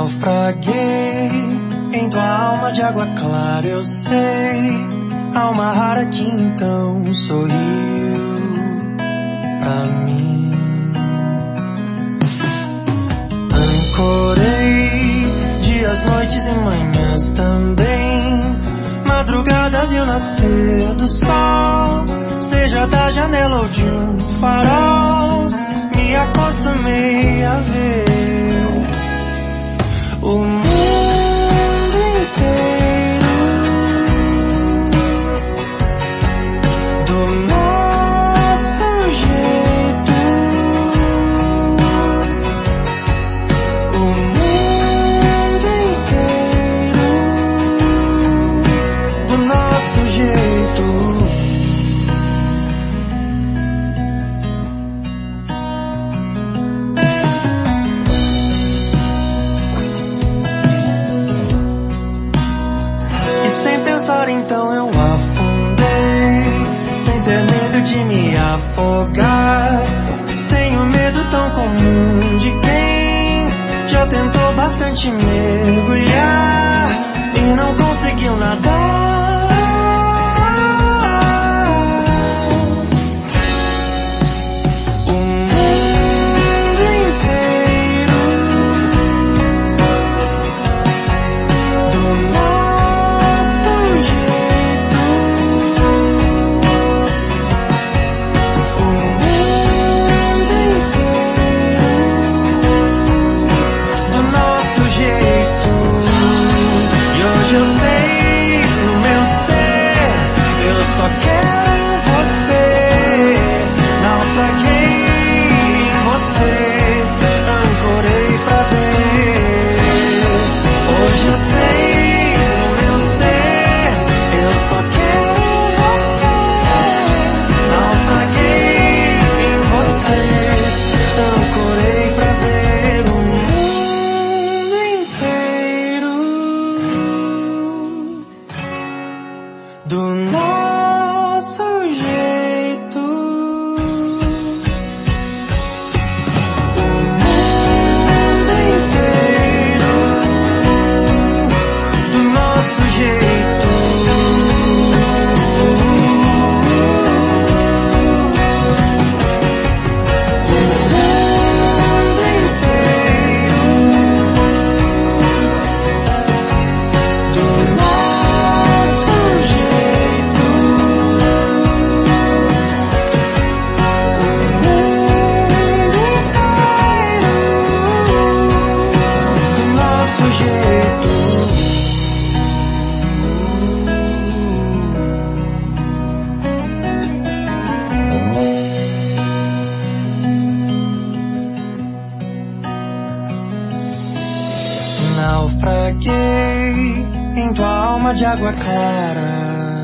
Naufraguei em tua alma de água clara, eu sei, alma rara que então sorriu pra mim. Ancorei dias, noites e manhãs também, madrugadas e o nascer do sol, seja da janela ou de um farol, me acostumei a ver o mundo inteiro do nosso jeito, o mundo inteiro do nosso jeito. Então eu afundei, sem ter medo de me afogar, sem o medo tão comum de quem já tentou bastante mergulhar e não conseguiu nadar. Do nosso jeito, o mundo inteiro, do nosso jeito, o mundo inteiro, do nosso jeito. Naufraguei em tua alma de água clara.